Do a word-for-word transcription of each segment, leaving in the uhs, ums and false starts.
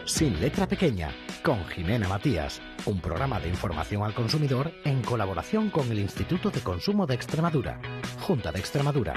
Sin letra pequeña, con Jimena Matías, un programa de información al consumidor en colaboración con el Instituto de Consumo de Extremadura, Junta de Extremadura.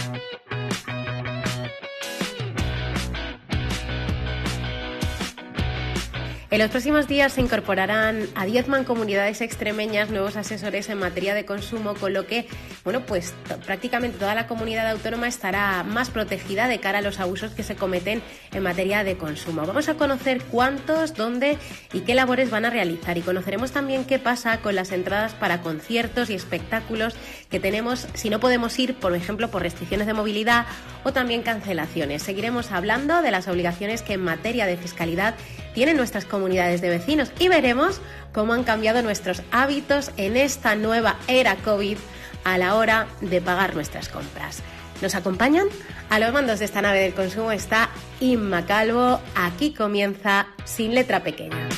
En los próximos días se incorporarán a diez mancomunidades extremeñas nuevos asesores en materia de consumo, con lo que, bueno, pues prácticamente toda la comunidad autónoma estará más protegida de cara a los abusos que se cometen en materia de consumo. Vamos a conocer cuántos, dónde y qué labores van a realizar, y conoceremos también qué pasa con las entradas para conciertos y espectáculos que tenemos si no podemos ir, por ejemplo, por restricciones de movilidad o también cancelaciones. Seguiremos hablando de las obligaciones que en materia de fiscalidad tienen nuestras comunidades de vecinos y veremos cómo han cambiado nuestros hábitos en esta nueva era COVID a la hora de pagar nuestras compras. ¿Nos acompañan? A los mandos de esta nave del consumo está Inma Calvo. Aquí comienza Sin Letra Pequeña.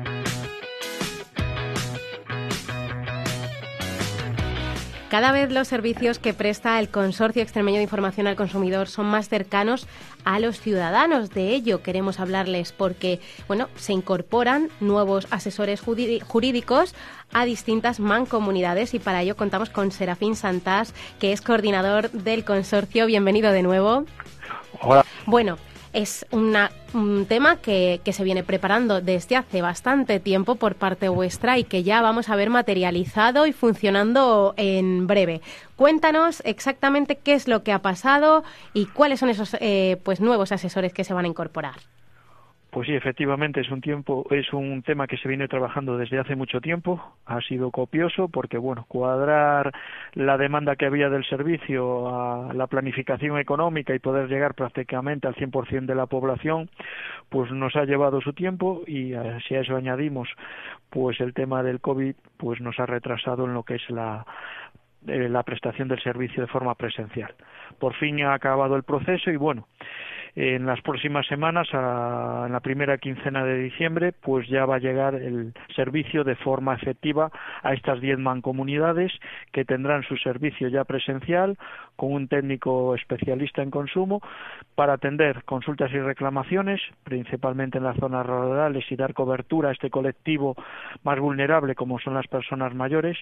Cada vez los servicios que presta el Consorcio Extremeño de Información al Consumidor son más cercanos a los ciudadanos. De ello queremos hablarles porque, bueno, se incorporan nuevos asesores jurídicos a distintas mancomunidades, y para ello contamos con Serafín Santás, que es coordinador del consorcio. Bienvenido de nuevo. Hola. Bueno, es una, un tema que, que se viene preparando desde hace bastante tiempo por parte vuestra y que ya vamos a ver materializado y funcionando en breve. Cuéntanos exactamente qué es lo que ha pasado y cuáles son esos eh, pues nuevos asesores que se van a incorporar. Pues sí, efectivamente es un tiempo, es un tema que se viene trabajando desde hace mucho tiempo. Ha sido copioso porque, bueno, cuadrar la demanda que había del servicio a la planificación económica y poder llegar prácticamente al cien por ciento de la población, pues nos ha llevado su tiempo, y si a eso añadimos pues el tema del COVID, pues nos ha retrasado en lo que es la eh, la prestación del servicio de forma presencial. Por fin ha acabado el proceso y, bueno, en las próximas semanas, a, en la primera quincena de diciembre, pues ya va a llegar el servicio de forma efectiva a estas diez mancomunidades, que tendrán su servicio ya presencial con un técnico especialista en consumo para atender consultas y reclamaciones, principalmente en las zonas rurales, y dar cobertura a este colectivo más vulnerable como son las personas mayores.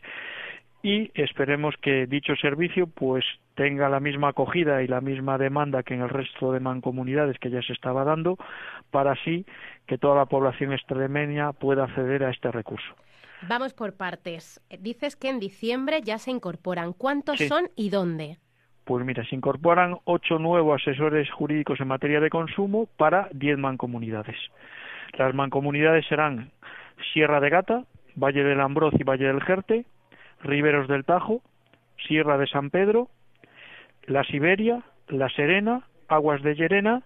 Y esperemos que dicho servicio pues tenga la misma acogida y la misma demanda que en el resto de mancomunidades que ya se estaba dando, para así que toda la población extremeña pueda acceder a este recurso. Vamos por partes. Dices que en diciembre ya se incorporan. ¿Cuántos Sí. son y dónde? Pues mira, se incorporan ocho nuevos asesores jurídicos en materia de consumo para diez mancomunidades. Las mancomunidades serán Sierra de Gata, Valle del Ambroz y Valle del Jerte, Riberos del Tajo, Sierra de San Pedro, La Siberia, La Serena, Aguas de Llerena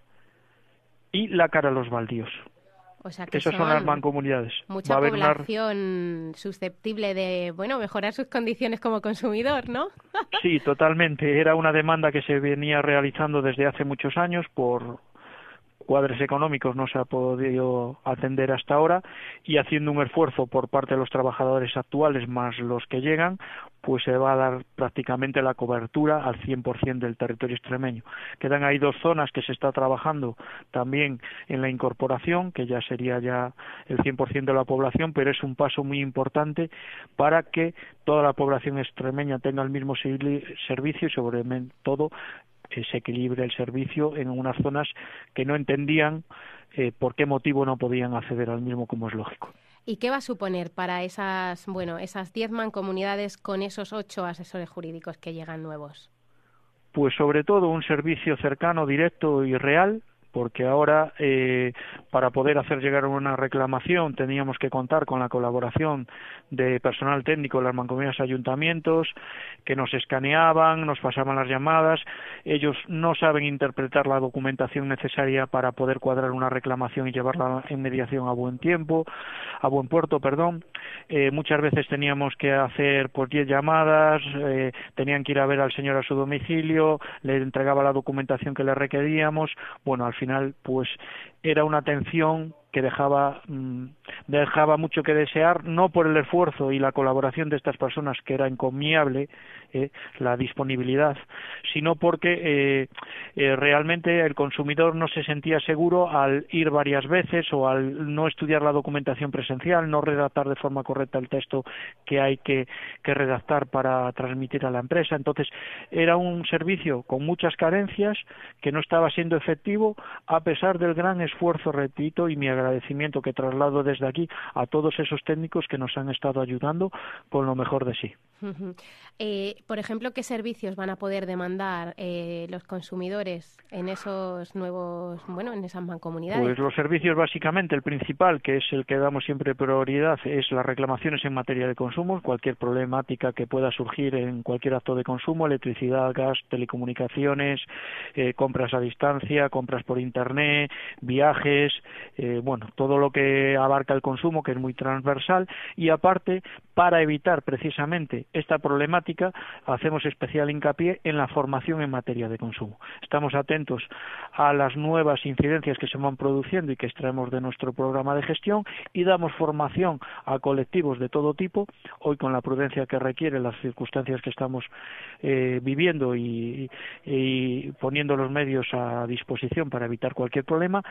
y La Cara a los Baldíos. O sea que Esas son son las mancomunidades. mucha Va a haber población una... susceptible de, bueno, mejorar sus condiciones como consumidor, ¿no? Sí, totalmente. Era una demanda que se venía realizando desde hace muchos años. Por cuadres económicos no se ha podido atender hasta ahora, y haciendo un esfuerzo por parte de los trabajadores actuales más los que llegan, pues se va a dar prácticamente la cobertura al cien por ciento del territorio extremeño. Quedan ahí dos zonas que se está trabajando también en la incorporación, que ya sería ya el cien por ciento de la población, pero es un paso muy importante para que toda la población extremeña tenga el mismo servicio y sobre todo que se equilibre el servicio en unas zonas que no entendían eh, por qué motivo no podían acceder al mismo, como es lógico. ¿Y qué va a suponer para esas, bueno, esas diez mancomunidades con esos ocho asesores jurídicos que llegan nuevos? Pues sobre todo un servicio cercano, directo y real, porque ahora eh, para poder hacer llegar una reclamación teníamos que contar con la colaboración de personal técnico de las mancomunidades, ayuntamientos, que nos escaneaban, nos pasaban las llamadas. Ellos no saben interpretar la documentación necesaria para poder cuadrar una reclamación y llevarla en mediación a buen tiempo, a buen puerto, perdón. Eh, muchas veces teníamos que hacer pues diez llamadas, eh, tenían que ir a ver al señor a su domicilio, le entregaba la documentación que le requeríamos. Bueno, al final pues era una atención que dejaba mmm, dejaba mucho que desear, no por el esfuerzo y la colaboración de estas personas, que era encomiable, eh, la disponibilidad, sino porque eh, eh, realmente el consumidor no se sentía seguro al ir varias veces o al no estudiar la documentación presencial, no redactar de forma correcta el texto que hay que, que redactar para transmitir a la empresa. Entonces era un servicio con muchas carencias, que no estaba siendo efectivo, a pesar del gran esfuerzo, repito, y mi agradecimiento que traslado desde aquí a todos esos técnicos que nos han estado ayudando con lo mejor de sí. Uh-huh. Eh, por ejemplo, ¿qué servicios van a poder demandar eh, los consumidores en esos nuevos, bueno, en esas mancomunidades? Pues los servicios, básicamente, el principal, que es el que damos siempre prioridad, es las reclamaciones en materia de consumo, cualquier problemática que pueda surgir en cualquier acto de consumo, electricidad, gas, telecomunicaciones, eh, compras a distancia, compras por internet, viajes, eh, bueno, todo lo que abarca el consumo, que es muy transversal, y aparte, para evitar precisamente esta problemática, hacemos especial hincapié en la formación en materia de consumo. Estamos atentos a las nuevas incidencias que se van produciendo y que extraemos de nuestro programa de gestión, y damos formación a colectivos de todo tipo, hoy con la prudencia que requieren las circunstancias que estamos eh, viviendo y, y poniendo los medios a disposición para evitar cualquier problema,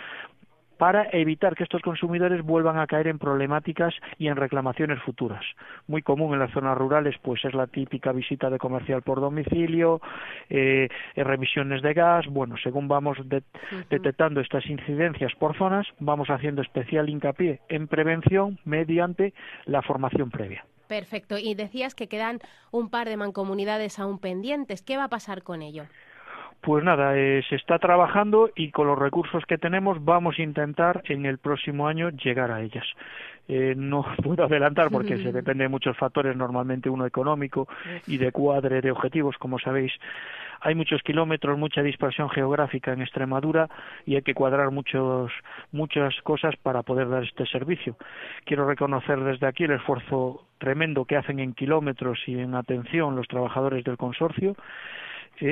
para evitar que estos consumidores vuelvan a caer en problemáticas y en reclamaciones futuras. Muy común en las zonas rurales, pues es la típica visita de comercial por domicilio, eh, revisiones de gas. Bueno, según vamos de, uh-huh. detectando estas incidencias por zonas, vamos haciendo especial hincapié en prevención mediante la formación previa. Perfecto. Y decías que quedan un par de mancomunidades aún pendientes. ¿Qué va a pasar con ello? Pues nada, eh, se está trabajando y con los recursos que tenemos vamos a intentar en el próximo año llegar a ellas. Eh, no puedo adelantar porque se depende de muchos factores, normalmente uno económico y de cuadre de objetivos, como sabéis. Hay muchos kilómetros, mucha dispersión geográfica en Extremadura y hay que cuadrar muchos, muchas cosas para poder dar este servicio. Quiero reconocer desde aquí el esfuerzo tremendo que hacen en kilómetros y en atención los trabajadores del consorcio. Eh,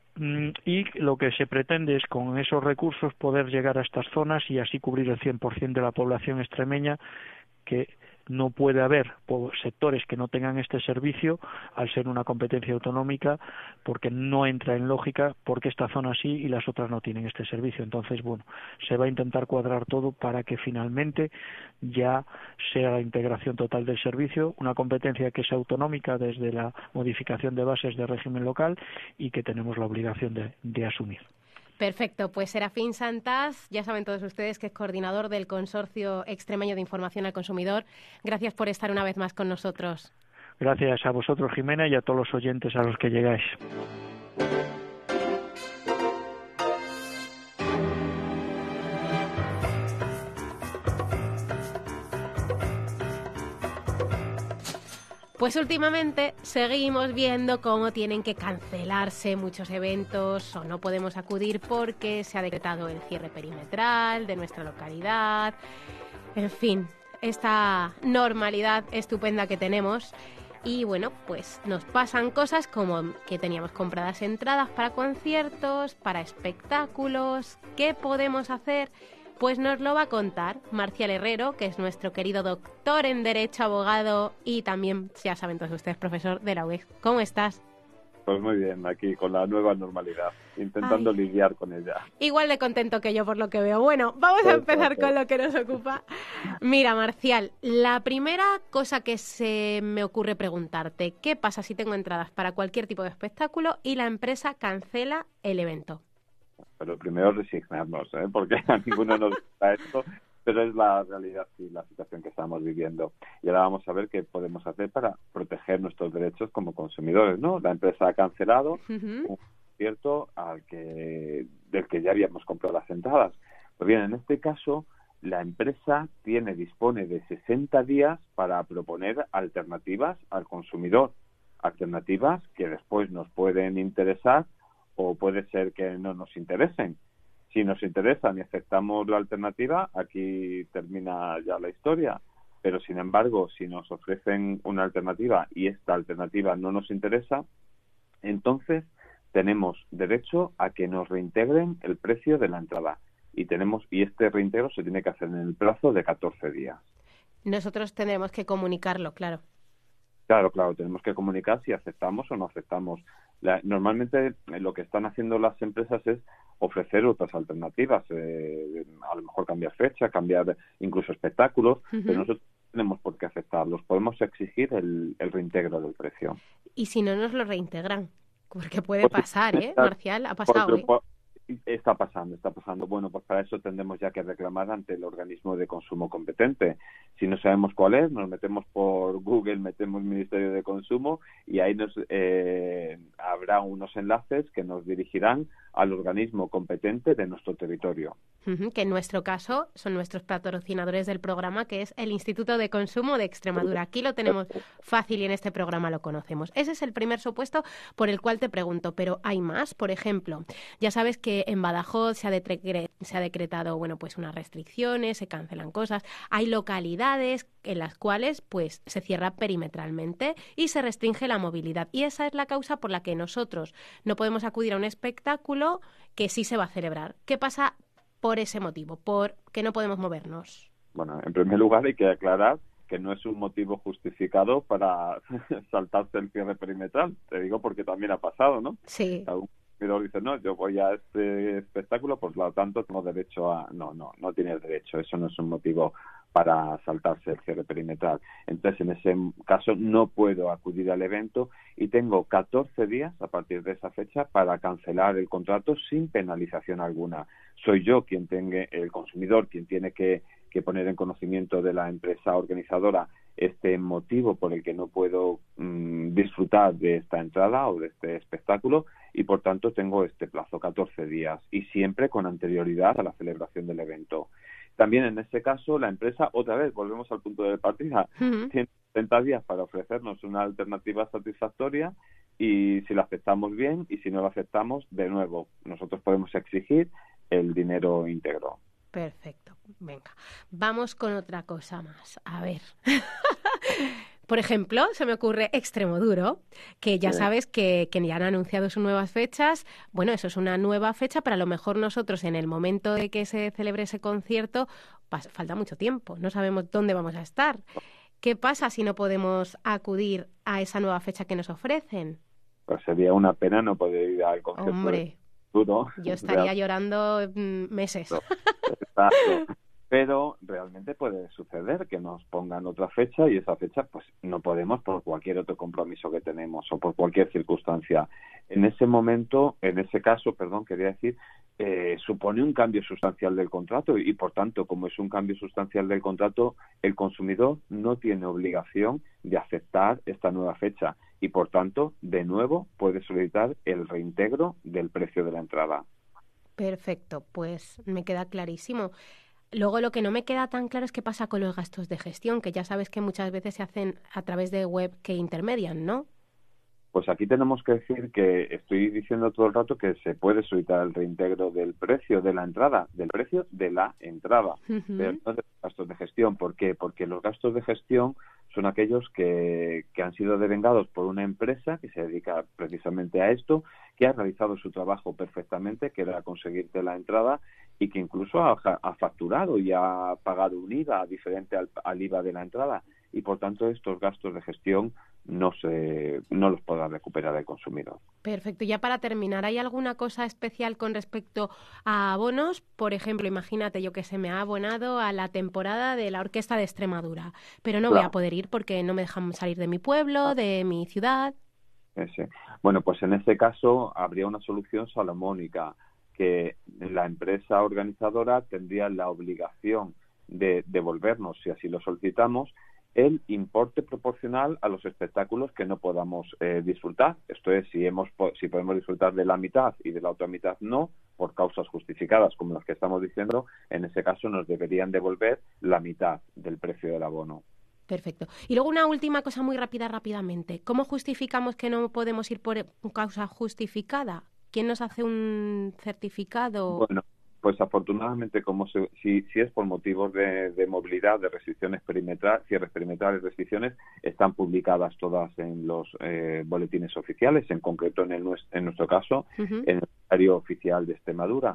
y lo que se pretende es con esos recursos poder llegar a estas zonas y así cubrir el cien por ciento de la población extremeña, que no puede haber sectores que no tengan este servicio al ser una competencia autonómica, porque no entra en lógica porque esta zona sí y las otras no tienen este servicio. Entonces, bueno, se va a intentar cuadrar todo para que finalmente ya sea la integración total del servicio, una competencia que es autonómica desde la modificación de bases de régimen local y que tenemos la obligación de, de asumir. Perfecto, pues Serafín Santaz, ya saben todos ustedes que es coordinador del Consorcio Extremeño de Información al Consumidor. Gracias por estar una vez más con nosotros. Gracias a vosotros, Jimena, y a todos los oyentes a los que llegáis. Pues últimamente seguimos viendo cómo tienen que cancelarse muchos eventos o no podemos acudir porque se ha decretado el cierre perimetral de nuestra localidad. En fin, esta normalidad estupenda que tenemos. Y bueno, pues nos pasan cosas como que teníamos compradas entradas para conciertos, para espectáculos. ¿Qué podemos hacer? Pues nos lo va a contar Marcial Herrero, que es nuestro querido doctor en Derecho, abogado y también, ya saben todos ustedes, profesor de la U E C. ¿Cómo estás? Pues muy bien, aquí con la nueva normalidad, intentando Ay. lidiar con ella. Igual de contento que yo por lo que veo. Bueno, vamos a empezar con lo que nos ocupa. Mira, Marcial, la primera cosa que se me ocurre preguntarte, ¿qué pasa si tengo entradas para cualquier tipo de espectáculo y la empresa cancela el evento? Pero primero resignarnos, ¿eh? Porque a ninguno nos gusta esto, pero es la realidad y la situación que estamos viviendo. Y ahora vamos a ver qué podemos hacer para proteger nuestros derechos como consumidores, ¿no? La empresa ha cancelado uh-huh. un concierto al que, del que ya habíamos comprado las entradas. Pues bien, en este caso, la empresa tiene, dispone de sesenta días para proponer alternativas al consumidor. Alternativas que después nos pueden interesar o puede ser que no nos interesen. Si nos interesan y aceptamos la alternativa, aquí termina ya la historia. Pero, sin embargo, si nos ofrecen una alternativa y esta alternativa no nos interesa, entonces tenemos derecho a que nos reintegren el precio de la entrada. Y tenemos y este reintegro se tiene que hacer en el plazo de catorce días. Nosotros tendremos que comunicarlo, claro. Claro, claro, tenemos que comunicar si aceptamos o no aceptamos. La, normalmente lo que están haciendo las empresas es ofrecer otras alternativas, eh, a lo mejor cambiar fecha, cambiar incluso espectáculos, uh-huh. pero nosotros no tenemos por qué aceptarlos. Podemos exigir el, el reintegro del precio. ¿Y si no nos lo reintegran? Porque puede pues, pasar, ¿eh, Marcial? Ha pasado, ¿eh? Está pasando, está pasando. Bueno, pues para eso tendremos ya que reclamar ante el organismo de consumo competente. Si no sabemos cuál es, nos metemos por Google, metemos Ministerio de Consumo y ahí nos eh, habrá unos enlaces que nos dirigirán al organismo competente de nuestro territorio. Uh-huh, que en nuestro caso son nuestros patrocinadores del programa, que es el Instituto de Consumo de Extremadura. Aquí lo tenemos fácil y en este programa lo conocemos. Ese es el primer supuesto por el cual te pregunto, pero hay más. Por ejemplo, ya sabes que en Badajoz se ha, decre- se ha decretado, bueno, pues unas restricciones, se cancelan cosas. Hay localidades en las cuales, pues, se cierra perimetralmente y se restringe la movilidad. Y esa es la causa por la que nosotros no podemos acudir a un espectáculo que sí se va a celebrar. ¿Qué pasa por ese motivo, por que no podemos movernos? Bueno, en primer lugar hay que aclarar que no es un motivo justificado para saltarse el cierre perimetral. Te digo porque también ha pasado, ¿no? Sí. Algún consumidor dice, no, yo voy a este espectáculo, por lo tanto tengo derecho a... No, no, no tienes derecho. Eso no es un motivo para saltarse el cierre perimetral. Entonces, en ese caso, no puedo acudir al evento y tengo catorce días a partir de esa fecha para cancelar el contrato sin penalización alguna. Soy yo quien tenga, el consumidor, quien tiene que, que poner en conocimiento de la empresa organizadora este motivo por el que no puedo mmm, disfrutar de esta entrada o de este espectáculo y, por tanto, tengo este plazo, catorce días, y siempre con anterioridad a la celebración del evento. También en este caso la empresa, otra vez, volvemos al punto de partida, uh-huh. tiene treinta días para ofrecernos una alternativa satisfactoria y si la aceptamos bien y si no la aceptamos, de nuevo, nosotros podemos exigir el dinero íntegro. Perfecto, venga, vamos con otra cosa más, a ver. Por ejemplo, se me ocurre Extremoduro, que ya sí. sabes que, que ya han anunciado sus nuevas fechas. Bueno, eso es una nueva fecha, pero a lo mejor nosotros en el momento de que se celebre ese concierto, pas- falta mucho tiempo, no sabemos dónde vamos a estar. ¿Qué pasa si no podemos acudir a esa nueva fecha que nos ofrecen? Pues sería una pena no poder ir al concierto. Hombre, Duro. Yo estaría llorando mm, meses. No, exacto. Pero realmente puede suceder que nos pongan otra fecha y esa fecha pues no podemos por cualquier otro compromiso que tenemos o por cualquier circunstancia. En ese momento, en ese caso, perdón, quería decir, eh, supone un cambio sustancial del contrato y, por tanto, como es un cambio sustancial del contrato, el consumidor no tiene obligación de aceptar esta nueva fecha y, por tanto, de nuevo puede solicitar el reintegro del precio de la entrada. Perfecto, pues me queda clarísimo. Luego lo que no me queda tan claro es qué pasa con los gastos de gestión, que ya sabes que muchas veces se hacen a través de web que intermedian, ¿no? Pues aquí tenemos que decir que estoy diciendo todo el rato que se puede solicitar el reintegro del precio de la entrada, del precio de la entrada, uh-huh. pero no de los gastos de gestión. ¿Por qué? Porque los gastos de gestión son aquellos que, que han sido devengados por una empresa que se dedica precisamente a esto, que ha realizado su trabajo perfectamente, que era conseguirte la entrada y que incluso ha, ha facturado y ha pagado un I V A diferente al, al I V A de la entrada. Y, por tanto, estos gastos de gestión no se no los podrá recuperar el consumidor. Perfecto. Ya para terminar, ¿hay alguna cosa especial con respecto a abonos? Por ejemplo, imagínate yo que se me ha abonado a la temporada de la Orquesta de Extremadura, pero no claro. voy a poder ir porque no me dejan salir de mi pueblo, de mi ciudad. Ese. Bueno, pues en ese caso habría una solución salomónica, que la empresa organizadora tendría la obligación de devolvernos, si así lo solicitamos, el importe proporcional a los espectáculos que no podamos eh, disfrutar. Esto es, si hemos si podemos disfrutar de la mitad y de la otra mitad no, por causas justificadas como las que estamos diciendo, en ese caso nos deberían devolver la mitad del precio del abono. Perfecto. Y luego una última cosa muy rápida, rápidamente. ¿Cómo justificamos que no podemos ir por causa justificada? ¿Quién nos hace un certificado? Bueno, pues afortunadamente, como se, si, si es por motivos de, de movilidad, de restricciones perimetrales, cierres perimetrales, restricciones, están publicadas todas en los eh, boletines oficiales, en concreto en, el, en nuestro caso, uh-huh. en el diario oficial de Extremadura.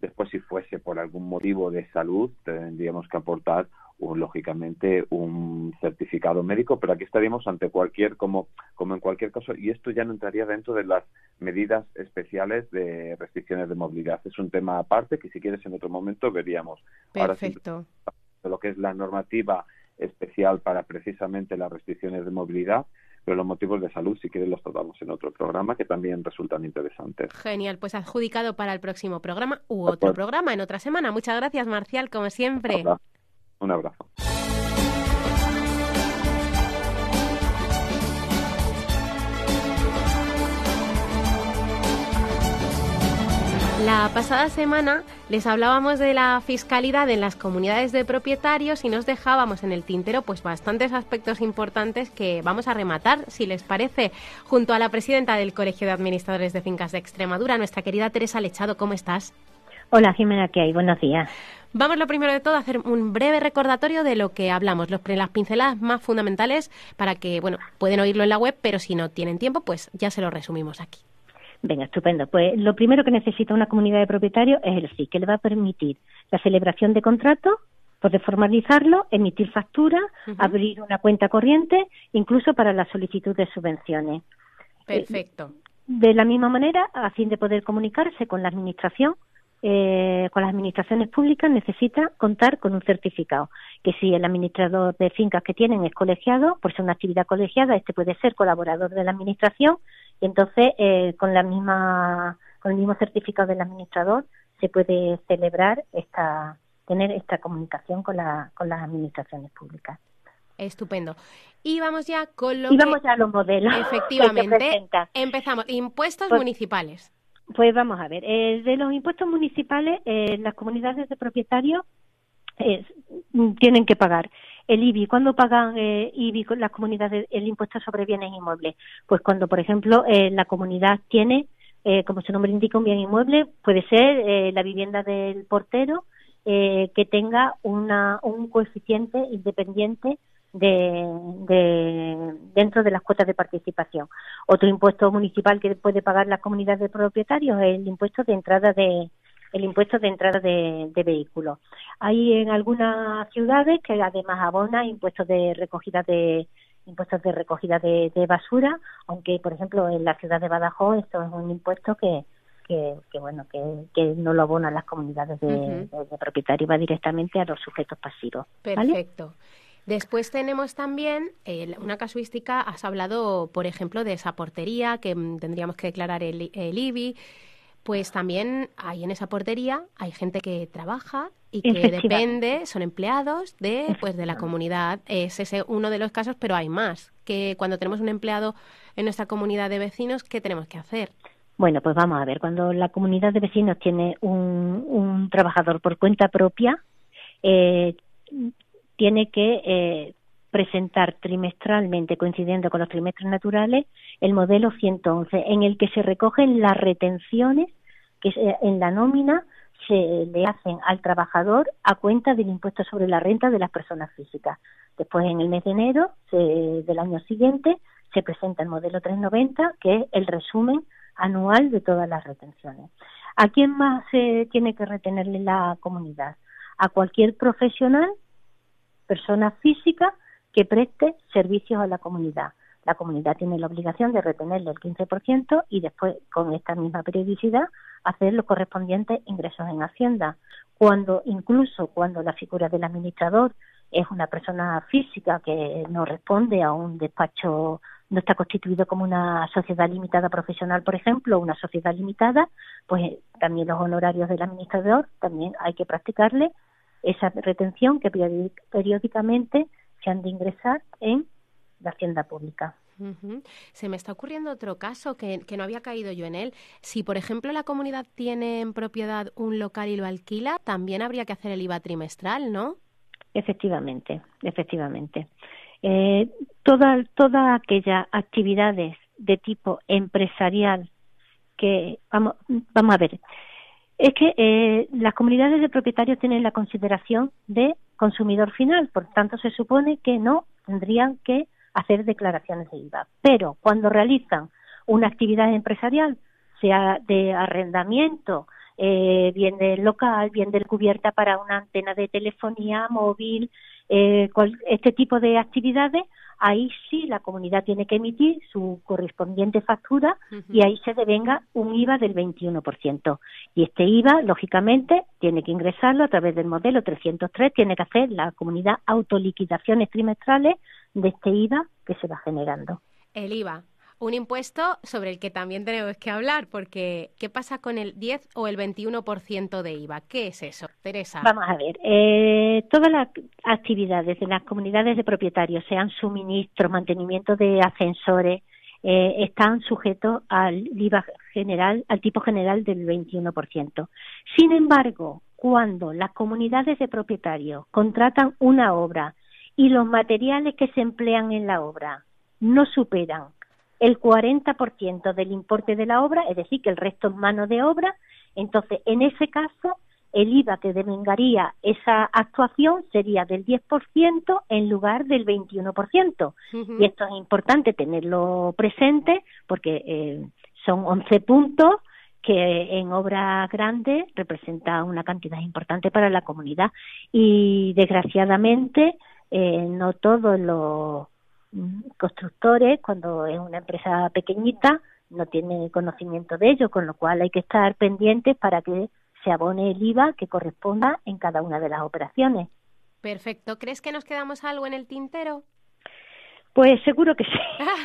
Después, si fuese por algún motivo de salud, tendríamos que aportar, un, lógicamente, un certificado médico, pero aquí estaríamos ante cualquier, como, como en cualquier caso, y esto ya no entraría dentro de las medidas especiales de restricciones de movilidad. Es un tema aparte que, si quieres, en otro momento veríamos. Perfecto. Ahora, de lo que es la normativa especial para precisamente las restricciones de movilidad, pero los motivos de salud, si quieres, los tratamos en otro programa que también resultan interesantes. Genial, pues adjudicado para el próximo programa u otro pues, programa en otra semana. Muchas gracias, Marcial, como siempre. Un abrazo. Un abrazo. La pasada semana les hablábamos de la fiscalidad en las comunidades de propietarios y nos dejábamos en el tintero pues bastantes aspectos importantes que vamos a rematar, si les parece, junto a la presidenta del Colegio de Administradores de Fincas de Extremadura, nuestra querida Teresa Lechado. ¿Cómo estás? Hola, Jimena, ¿qué hay? Buenos días. Vamos, lo primero de todo, a hacer un breve recordatorio de lo que hablamos, los, las pinceladas más fundamentales para que, bueno, pueden oírlo en la web, pero si no tienen tiempo, pues ya se lo resumimos aquí. Venga, estupendo. Pues lo primero que necesita una comunidad de propietarios es el S I, que le va a permitir la celebración de contratos, poder formalizarlo, emitir facturas, uh-huh. abrir una cuenta corriente, incluso para la solicitud de subvenciones. Perfecto. De la misma manera, a fin de poder comunicarse con la administración, eh, con las administraciones públicas, necesita contar con un certificado, que si el administrador de fincas que tienen es colegiado, por ser una actividad colegiada, este puede ser colaborador de la administración, y entonces eh, con la misma con el mismo certificado del administrador se puede celebrar esta tener esta comunicación con la con las administraciones públicas. Estupendo. Y vamos ya con lo y que... vamos ya a los modelos. Efectivamente. Empezamos. Impuestos pues, municipales. Pues vamos a ver. Eh, de los impuestos municipales, eh, las comunidades de propietarios eh, tienen que pagar el I B I. ¿Cuándo pagan eh, I B I con las comunidades el impuesto sobre bienes inmuebles? Pues cuando, por ejemplo, eh, la comunidad tiene, eh, como su nombre indica, un bien inmueble, puede ser eh, la vivienda del portero, eh, que tenga una un coeficiente independiente de, de dentro de las cuotas de participación. Otro impuesto municipal que puede pagar la comunidad de propietarios es el impuesto de entrada de el impuesto de entrada de, de vehículos. Hay en algunas ciudades que además abona impuestos de recogida de impuestos de recogida de, de basura, aunque por ejemplo en la ciudad de Badajoz esto es un impuesto que que, que bueno que, que no lo abonan las comunidades de, uh-huh. de, de propietarios, va directamente a los sujetos pasivos. Perfecto. ¿Vale? Después tenemos también eh, una casuística, has hablado, por ejemplo, de esa portería, que mm, tendríamos que declarar el, el I B I. Pues también hay en esa portería, hay gente que trabaja y que depende, son empleados de pues de la comunidad. Es ese uno de los casos, pero hay más. Que cuando tenemos un empleado en nuestra comunidad de vecinos, ¿qué tenemos que hacer? Bueno, pues vamos a ver. Cuando la comunidad de vecinos tiene un, un trabajador por cuenta propia, eh, tiene que eh, presentar trimestralmente, coincidiendo con los trimestres naturales, el modelo ciento once, en el que se recogen las retenciones que en la nómina se le hacen al trabajador a cuenta del impuesto sobre la renta de las personas físicas. Después, en el mes de enero se, del año siguiente, se presenta el modelo trescientos noventa, que es el resumen anual de todas las retenciones. ¿A quién más se tiene que retenerle la comunidad? A cualquier profesional, persona física, que preste servicios a la comunidad. La comunidad tiene la obligación de retenerle el quince por ciento y después, con esta misma periodicidad, hacer los correspondientes ingresos en Hacienda. Cuando, incluso cuando la figura del administrador es una persona física que no responde a un despacho, no está constituido como una sociedad limitada profesional, por ejemplo, una sociedad limitada, pues también los honorarios del administrador también hay que practicarle esa retención que periódicamente se han de ingresar en la hacienda pública. Uh-huh. Se me está ocurriendo otro caso que, que no había caído yo en él. Si, por ejemplo, la comunidad tiene en propiedad un local y lo alquila, también habría que hacer el I V A trimestral, ¿no? Efectivamente, efectivamente. Eh, todas todas aquellas actividades de tipo empresarial que, vamos, vamos a ver, es que eh, las comunidades de propietarios tienen la consideración de consumidor final, por tanto se supone que no tendrían que hacer declaraciones de I V A. Pero cuando realizan una actividad empresarial, sea de arrendamiento, eh, bien del local, bien del cubierta para una antena de telefonía móvil, eh, cual, este tipo de actividades, ahí sí la comunidad tiene que emitir su correspondiente factura uh-huh. y ahí se devenga un I V A del veintiuno por ciento. Y este I V A, lógicamente, tiene que ingresarlo a través del modelo trescientos tres, tiene que hacer la comunidad autoliquidaciones trimestrales de este I V A que se va generando. El I V A, un impuesto sobre el que también tenemos que hablar, porque ¿qué pasa con el diez o el veintiuno por ciento de I V A? ¿Qué es eso, Teresa? Vamos a ver, eh, todas las actividades de las comunidades de propietarios, sean suministros, mantenimiento de ascensores, eh, están sujetos al I V A general, al tipo general del veintiuno por ciento. Sin embargo, cuando las comunidades de propietarios contratan una obra y los materiales que se emplean en la obra no superan el cuarenta por ciento del importe de la obra, es decir, que el resto es mano de obra, entonces en ese caso el I V A que devengaría esa actuación sería del diez por ciento en lugar del veintiuno por ciento. Uh-huh. Y esto es importante tenerlo presente porque eh, son once puntos que en obras grandes representa una cantidad importante para la comunidad. Y desgraciadamente eh, no todos los constructores, cuando es una empresa pequeñita, no tienen conocimiento de ello, con lo cual hay que estar pendientes para que se abone el I V A que corresponda en cada una de las operaciones. Perfecto. ¿Crees que nos quedamos algo en el tintero? Pues seguro que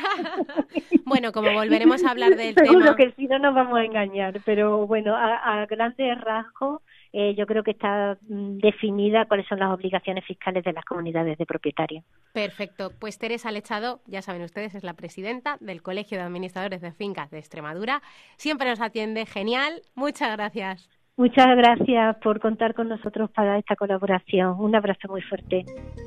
sí. Bueno, como volveremos a hablar del seguro tema... Seguro que sí, no nos vamos a engañar, pero bueno, a, a grandes rasgos eh, yo creo que está mm, definida cuáles son las obligaciones fiscales de las comunidades de propietarios. Perfecto. Pues Teresa Lechado, ya saben ustedes, es la presidenta del Colegio de Administradores de Fincas de Extremadura. Siempre nos atiende genial. Muchas gracias. Muchas gracias por contar con nosotros para esta colaboración. Un abrazo muy fuerte.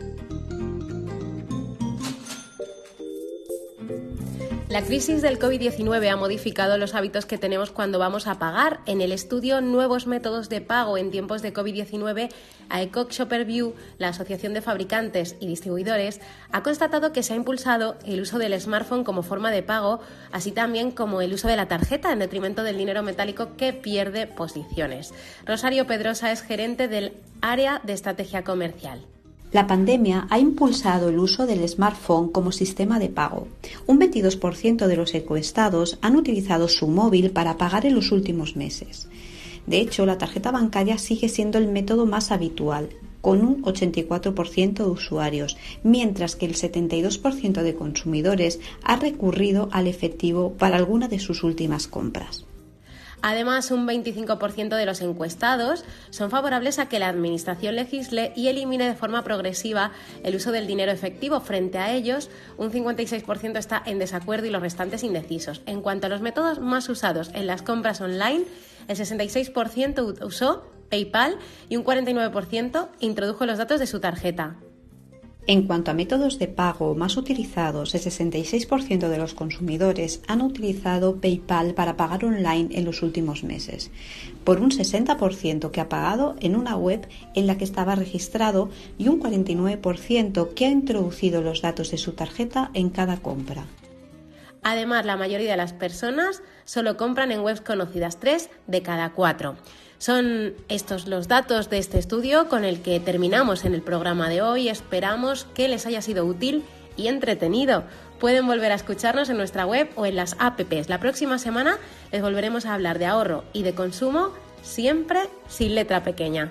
La crisis del covid diecinueve ha modificado los hábitos que tenemos cuando vamos a pagar. En el estudio Nuevos métodos de pago en tiempos de covid diecinueve, AECOC Shopperview, la Asociación de Fabricantes y Distribuidores, ha constatado que se ha impulsado el uso del smartphone como forma de pago, así también como el uso de la tarjeta en detrimento del dinero metálico que pierde posiciones. Rosario Pedrosa es gerente del área de estrategia comercial. La pandemia ha impulsado el uso del smartphone como sistema de pago. Un veintidós por ciento de los encuestados han utilizado su móvil para pagar en los últimos meses. De hecho, la tarjeta bancaria sigue siendo el método más habitual, con un ochenta y cuatro por ciento de usuarios, mientras que el setenta y dos por ciento de consumidores ha recurrido al efectivo para alguna de sus últimas compras. Además, un veinticinco por ciento de los encuestados son favorables a que la Administración legisle y elimine de forma progresiva el uso del dinero efectivo. Frente a ellos, un cincuenta y seis por ciento está en desacuerdo y los restantes indecisos. En cuanto a los métodos más usados en las compras online, el sesenta y seis por ciento usó PayPal y un cuarenta y nueve por ciento introdujo los datos de su tarjeta. En cuanto a métodos de pago más utilizados, el sesenta y seis por ciento de los consumidores han utilizado PayPal para pagar online en los últimos meses, por un sesenta por ciento que ha pagado en una web en la que estaba registrado y un cuarenta y nueve por ciento que ha introducido los datos de su tarjeta en cada compra. Además, la mayoría de las personas solo compran en webs conocidas, tres de cada cuatro. Son estos los datos de este estudio con el que terminamos en el programa de hoy. Esperamos que les haya sido útil y entretenido. Pueden volver a escucharnos en nuestra web o en las apps. La próxima semana les volveremos a hablar de ahorro y de consumo, siempre sin letra pequeña.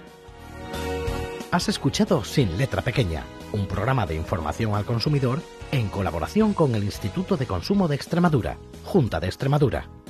Has escuchado Sin Letra Pequeña, un programa de información al consumidor en colaboración con el Instituto de Consumo de Extremadura, Junta de Extremadura.